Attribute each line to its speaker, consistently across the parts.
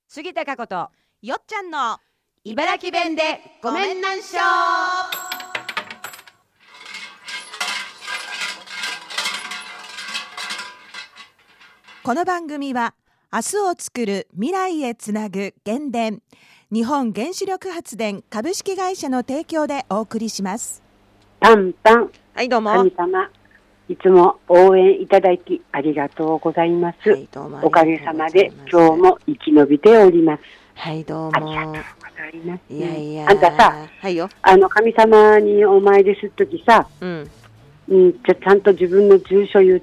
Speaker 1: 杉田佳子と
Speaker 2: よっちゃんの
Speaker 1: 茨城弁でごめんなんしょ。
Speaker 2: この番組は明日をつくる未来へつなぐ原電日本原子力発電株式会社の提供でお送りします。
Speaker 3: パンパン。
Speaker 2: はい、どうも。
Speaker 3: 神様、いつも応援いただきありがとうございます。
Speaker 2: はい、どうも。
Speaker 3: おかげさまで今日も生き延びております。
Speaker 2: はい、どうも。
Speaker 3: ありがとうございます。
Speaker 2: いやいや。
Speaker 3: あんたさ、
Speaker 2: はいよ。
Speaker 3: 神様にお参りするときさ、ちゃんと自分の住所言って、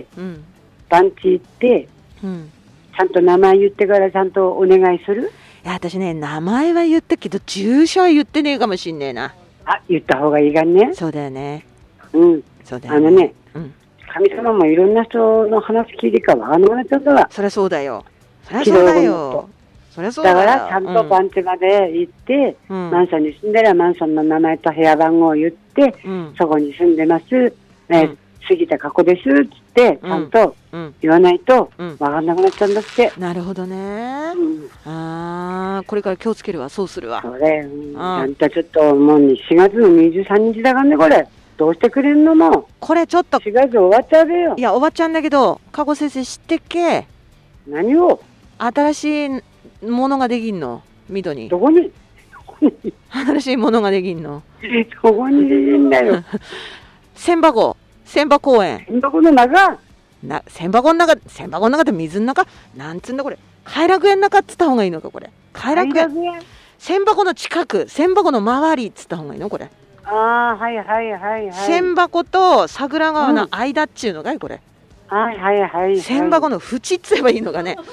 Speaker 3: 番地行って、ちゃんと名前言ってからちゃんとお願いする？
Speaker 2: いや、私ね、名前は言ったけど住所は言ってねえかもしんねえな。
Speaker 3: 言った方がいいがね。
Speaker 2: そうだよね。そうだ
Speaker 3: よね。神様もいろんな人の話聞いてからわかんなくなっちゃったわ。
Speaker 2: そりゃそうだよ。そりゃそうだよ。そりゃそうだよ。
Speaker 3: だからちゃんと番地まで行って、マンションに住んでらマンションの名前と部屋番号を言って、そこに住んでます、杉田佳子ですっつってちゃんと言わないとわかんなくなっちゃうんだって。
Speaker 2: なるほどね。これから気をつけるわ。そうするわ。
Speaker 3: それ、あんたちょっともう4月の23日だからね、これどうしてくれんのも。
Speaker 2: これちょっと
Speaker 3: 4月終わっちゃうべよ。
Speaker 2: いや、終わっちゃうんだけど、佳子先生知ってっけ？
Speaker 3: 何を？
Speaker 2: 新しいものができんの、水戸に。
Speaker 3: どこに
Speaker 2: 新しいものができんの。
Speaker 3: どこにできんだよ。
Speaker 2: 千葉公園。
Speaker 3: 千葉公の中？
Speaker 2: 千葉公の中で水の中？なんつうんだこれ。偕楽園の中っつった方がいいのかこれ。偕楽園。千葉公の近く、千葉公の周りっつった方がいいのこれ。
Speaker 3: はい。
Speaker 2: 千葉公と桜川の間っちゅうのかいこれ。
Speaker 3: はい。
Speaker 2: 千葉公の縁っつ言えばいいのかね。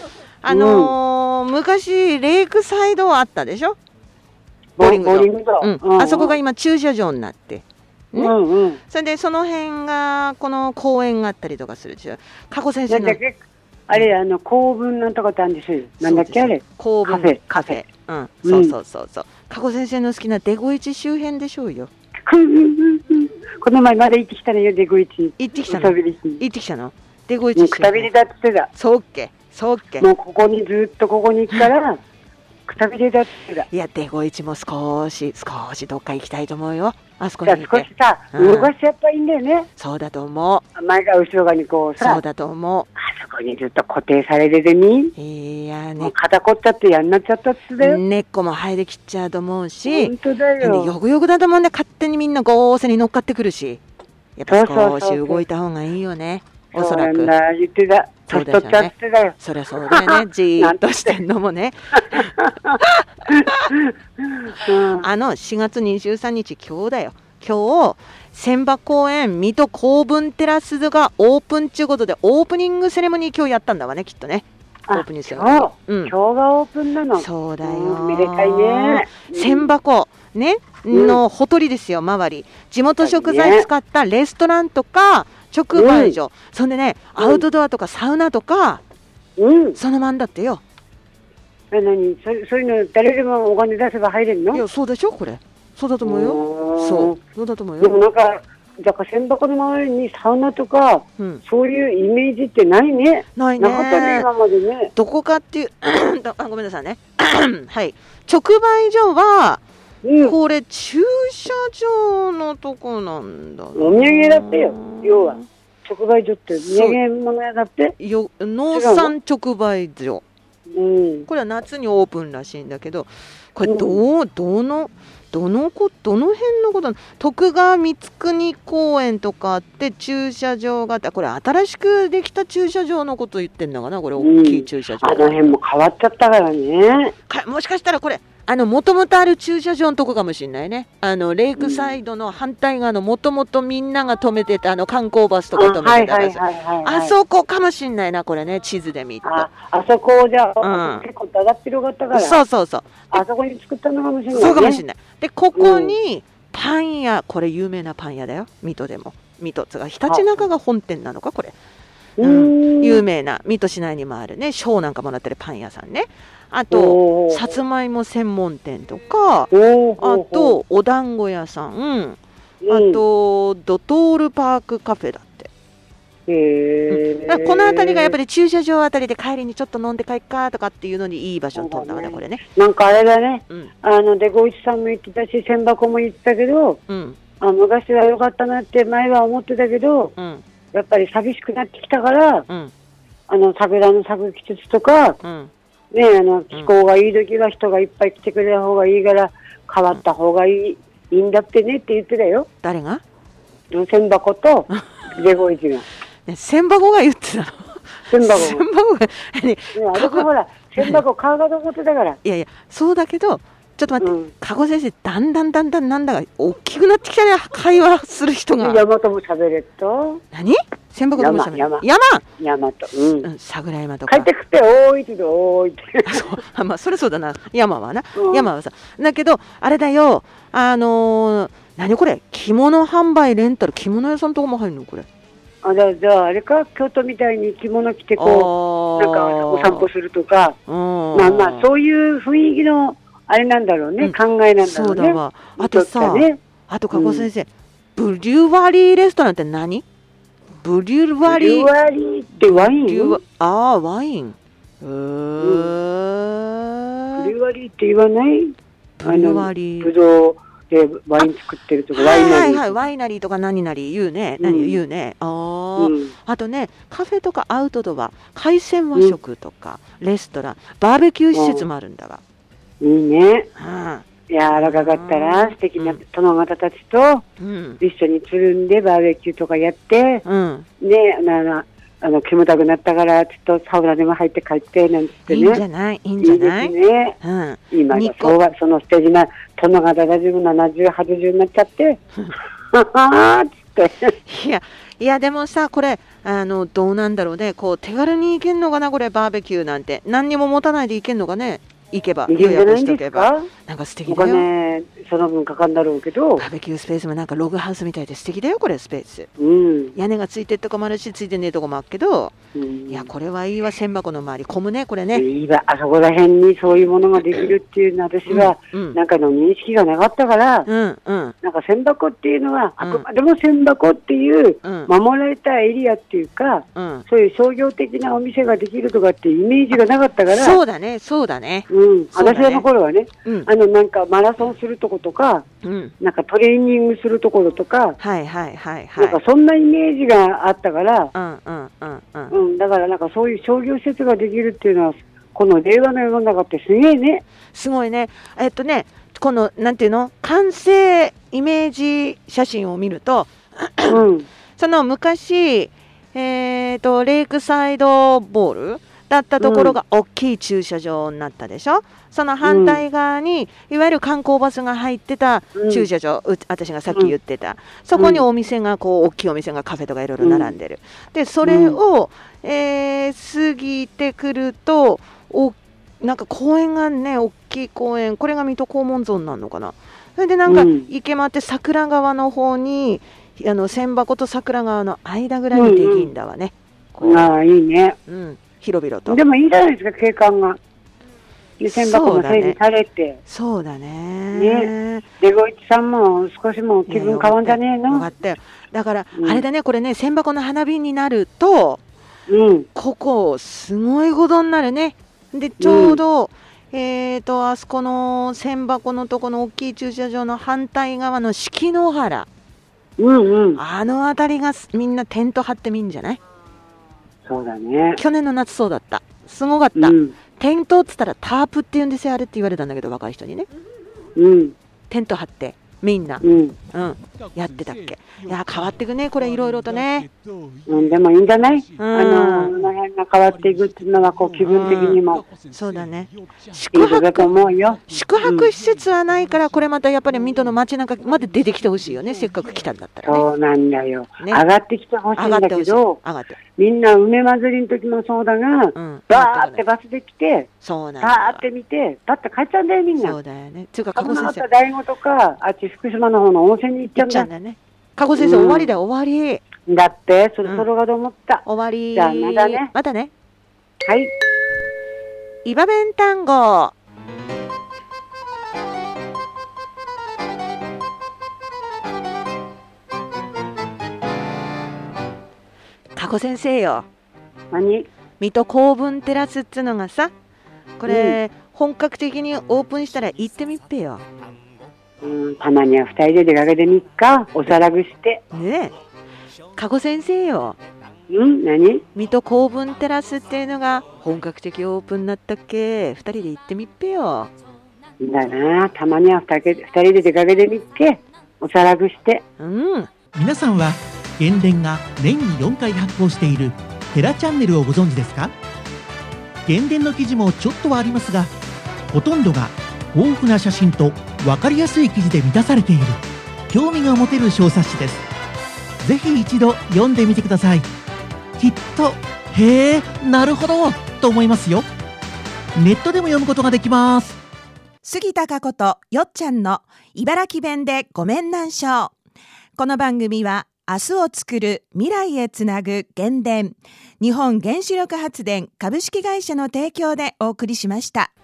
Speaker 2: 昔レイクサイドあったでしょ。ボーリング場。あそこが今駐車場になって。それでその辺がこの公園があったりとかするでしょ。佳子先生の
Speaker 3: あれ公文なんとかってあるんですよ。なんだっけあれ。
Speaker 2: 公文カフェ。そう。佳子先生の好きなデゴイチ周辺でしょうよ。
Speaker 3: この前まで行ってきたのよ、デゴイチ。
Speaker 2: 行ってきたのデゴイチ周辺。
Speaker 3: くたびれだって言ってた。
Speaker 2: そうっけ。も
Speaker 3: うここにずっとここに行ったらくたびれだって言ってた。
Speaker 2: いや、デゴイチも少しどっか行きたいと思うよ。あそこに行って。
Speaker 3: 少しさ、動かしやっぱいいんだよね。
Speaker 2: そうだと思う。
Speaker 3: 前が後ろ側にこうさ。
Speaker 2: そうだと思う。
Speaker 3: あそこにずっと固定されててみ。
Speaker 2: いやね。
Speaker 3: もう肩凝っちゃって嫌になっちゃったっつだよ。
Speaker 2: 根っこも生えてきちゃうと思うし。
Speaker 3: 本当だよ。
Speaker 2: よくよくだと思うんで、勝手にみんなゴーセに乗っかってくるし。やっぱ少し動いた方がいいよね。おそらく。
Speaker 3: そうなんだ、言ってた。
Speaker 2: そうだよね。そりゃそうだよね。じーっとしてんのもね。4月23日今日だよ。今日千葉公園水戸公文テラスがオープンちゅうことでオープニングセレモニー今日やったんだわね、きっとね。オープニングセレモニー。今
Speaker 3: 日がオープンなの。
Speaker 2: そうだよ。
Speaker 3: めでたいね。
Speaker 2: 千葉公ねのほとりですよ、周り。地元食材使ったレストランとか直売所、そんでね、アウトドアとかサウナとか、そのまんだってよ。
Speaker 3: そういうの誰でもお金出せば入れるの？
Speaker 2: いや、そうでしょこれ。そうだと思うよ。そうだと思うよ。
Speaker 3: でもなんかだから千葉公の周りにサウナとか、そういうイメージってないね。
Speaker 2: ないね。
Speaker 3: なかったね今までね。
Speaker 2: どこかっていうごめんなさいね。はい。直売所はこれ駐車場のとこなんだ。
Speaker 3: お土産だってよ。要は直売所って土産物屋だって。
Speaker 2: 農産直売所。これは夏にオープンらしいんだけど、これどの辺のこと徳川光圀公園とかあって駐車場があって、これ新しくできた駐車場のこと言ってんのかな、これ大きい駐車場。
Speaker 3: あの辺も変わっちゃったからね。
Speaker 2: もしかしたらこれもともとある駐車場のとこかもしれないね。レイクサイドの反対側のもともとみんなが止めてた観光バスとか止めてたあそこかもしれないな、これね、地図で見ると。
Speaker 3: あそこじゃ結構だだっ広がったから。そう。あそこに作ったのかもしれないね。
Speaker 2: そうかもしれない。で、ここにパン屋、これ有名なパン屋だよ、水戸でも。水戸つがひたちなかが本店なのかこれ。有名な水戸市内にもあるね、賞なんかもらってるパン屋さんね。あとさつまいも専門店とか、あとお団子屋さん、あとドトールパークカフェだって。 だからこの辺りがやっぱり駐車場あたりで帰りにちょっと飲んで帰っかとかっていうのにいい場所に飛んだわね、これね。
Speaker 3: なんかあれだね、デゴイチさんも言ってたし、千箱も言ってたけど、昔は良かったなって前は思ってたけど、やっぱり寂しくなってきたから、桜の咲く季節とか、気候がいい時は人がいっぱい来てくれる方がいいから、変わった方がいいんだってねって言ってたよ。
Speaker 2: 誰が？
Speaker 3: 千箱とデゴイチが。
Speaker 2: 千箱が言ってたの？
Speaker 3: 千箱
Speaker 2: が。
Speaker 3: 私ほら、千箱買うかと思ってたから。
Speaker 2: いやいや、そうだけど、ちょっと待って、加古先生、だんだんなんだか大きくなってきたね、会話する人が。
Speaker 3: 山とも喋れと。
Speaker 2: 何？千箱とも喋れる。山と。桜山とか。
Speaker 3: 帰ってくって、おーいっておーいって。
Speaker 2: まあ、それそうだな、山はな。山はさ。だけど、あれだよ、何これ、着物販売レンタル、着物屋さんとかも入るのこれ。
Speaker 3: じゃああれか、京都みたいに着物着てこうなんかお散歩するとか、まあそういう雰囲気のあれなんだろうね、考えなんだろうね。そうだわ。
Speaker 2: あとさ、あと加古先生、ブリュワリーレストランって何？ブリュワリー
Speaker 3: ってワイン？
Speaker 2: ワイン。
Speaker 3: ブリュワリーって言わない？
Speaker 2: ブリュワリー。
Speaker 3: ぶどうでワイン作ってるとか、ワ
Speaker 2: イナリーとか何なり言うね。あとね、カフェとかアウトドア、海鮮和食とか、レストラン、バーベキュー施設もあるんだが。
Speaker 3: いいね。柔らかかったら素敵な殿方たちと一緒につるんでバーベキューとかやって、煙たくなったからちょっとサウナでも入って帰ってなんつってね。
Speaker 2: いいんじゃない？いいんじゃない？
Speaker 3: いいですね。今その素敵な殿方たちも70、80になっちゃって、ははーっつって。
Speaker 2: いやでもさ、これどうなんだろうね。こう手軽に行けんのかな、これバーベキューなんて。何にも持たないで行けんのかね。行けば予約しとけばなんか素敵だよ。お
Speaker 3: 金その分かかんだろうけど、
Speaker 2: バーベキュースペースもなんかログハウスみたいで素敵だよ、これスペース。屋根がついてるとこもあるし、ついてねえとこもあるけど、いやこれはいいわ。千箱の周り混むね、これね。
Speaker 3: いいわ。あそこら辺にそういうものができるっていうのは私はなんかの認識がなかったから、なんか千箱っていうのはあくまでも千箱っていう守られたエリアっていうか、そういう商業的なお店ができるとかっていうイメージがなかったから。
Speaker 2: そうだね。
Speaker 3: 私の頃はね、なんかマラソンするとことか、なんかトレーニングするところとか、なんかそんなイメージがあったから、だからなんかそういう商業施設ができるっていうのは、この令和の世の中ってすげえね。
Speaker 2: すごいね。このなんていうの、完成イメージ写真を見ると、その昔レイクサイドボールだったところが大きい駐車場になったでしょ。その反対側にいわゆる観光バスが入ってた駐車場、私がさっき言ってた、そこにお店がこう大きいお店がカフェとかいろいろ並んでる。でそれを、過ぎてくるとなんか公園がね、大きい公園、これが水戸黄門像になるのかな。それでなんか池回って桜川の方に千箱と桜川の間ぐらいにできんだわね。
Speaker 3: ああいいね。
Speaker 2: 広々と。
Speaker 3: でもいいじゃないですか、景観が。千箱も整備されて。
Speaker 2: そうだね。
Speaker 3: デゴイチさんも少しも気分変わんじゃねえの。
Speaker 2: よかったよ。だから、あれだね、これね、千箱の花火になると、ここすごいことになるね。でちょうど、あそこの千箱のとこの大きい駐車場の反対側の四季の原、あの辺りがみんなテント張ってみんじゃない？
Speaker 3: そうだね。
Speaker 2: 去年の夏そうだった。すごかった。テントっつったらタープって言うんですよ、あれって言われたんだけど、若い人にね。テント張ってみんな、やってたっけ。いや変わっていくね、これいろいろとね。
Speaker 3: でもいいんじゃない？この辺が変わっていくっていうのはこう気分的にも。
Speaker 2: そうだね。
Speaker 3: 宿泊
Speaker 2: 施設はないから、これまたやっぱり水戸の街中まで出てきてほしいよね、せっかく来たんだったらね。
Speaker 3: そうなんだよ。上がってきてほしいんだけど、みんな梅祭りの時もそうだが、バーってバスで来て、バーって見て、だって帰っちゃうんだよみんな。
Speaker 2: そうだよね。つうか加古先生。
Speaker 3: 大子とかあっち福島の方の温泉に行っちゃうんだ
Speaker 2: ね。加古先生、終わりだよ、終わり。
Speaker 3: だってそろそろかと思った。
Speaker 2: 終わり。
Speaker 3: じゃあまたね。
Speaker 2: またね。
Speaker 3: はい。
Speaker 2: イバ弁単語。加子先生よ。
Speaker 3: 何？
Speaker 2: 水戸公文テラスっつうのがさ、これ、本格的にオープンしたら行ってみっぺよ。
Speaker 3: たまには二人で出かけてみっか。おさらぐして。
Speaker 2: ねえ、加護先生よ。
Speaker 3: 何？
Speaker 2: 水戸公文テラスっていうのが本格的オープンになったっけ。二人で行ってみっぺよ。
Speaker 3: だな、たまには二人で出かけてみっけ。おさらぐして。
Speaker 4: 皆さんは原電が年に4回発行しているテラチャンネルをご存知ですか？原電の記事もちょっとはありますが、ほとんどが豊富な写真と分かりやすい記事で満たされている興味が持てる小冊子です。ぜひ一度読んでみてください。きっとへえ、なるほどと思いますよ。ネットでも読むことができます。
Speaker 1: 杉田佳子とよっちゃんの茨城弁でごめんなんしょう。この番組は明日をつくる未来へつなぐ原電、日本原子力発電株式会社の提供でお送りしました。